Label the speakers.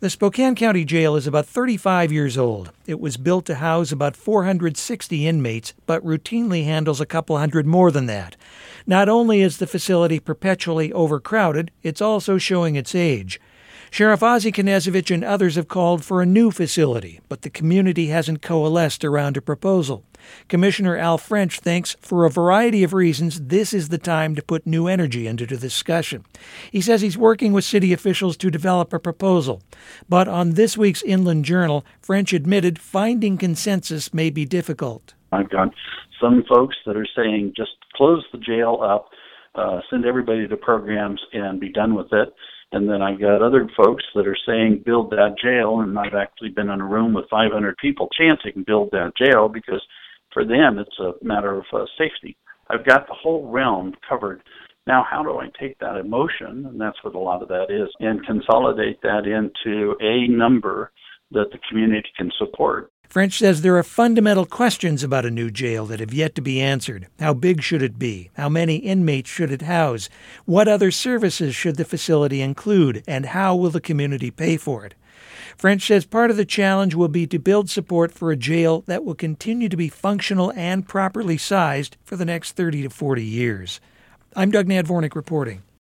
Speaker 1: The Spokane County Jail is about 35 years old. It was built to house about 460 inmates, but routinely handles a couple hundred more than that. Not only is the facility perpetually overcrowded, it's also showing its age. Sheriff Ozzie Knezovich and others have called for a new facility, but the community hasn't coalesced around a proposal. Commissioner Al French thinks, for a variety of reasons, this is the time to put new energy into the discussion. He says he's working with city officials to develop a proposal. But on this week's Inland Journal, French admitted finding consensus may be difficult.
Speaker 2: I've got some folks that are saying just close the jail up, send everybody to programs and be done with it. And then I've got other folks that are saying build that jail, and I've actually been in a room with 500 people chanting build that jail because for them it's a matter of safety. I've got the whole realm covered. Now, how do I take that emotion, and that's what a lot of that is, and consolidate that into a number that the community can support?
Speaker 1: French says there are fundamental questions about a new jail that have yet to be answered. How big should it be? How many inmates should it house? What other services should the facility include? And how will the community pay for it? French says part of the challenge will be to build support for a jail that will continue to be functional and properly sized for the next 30 to 40 years. I'm Doug Nadvornik reporting.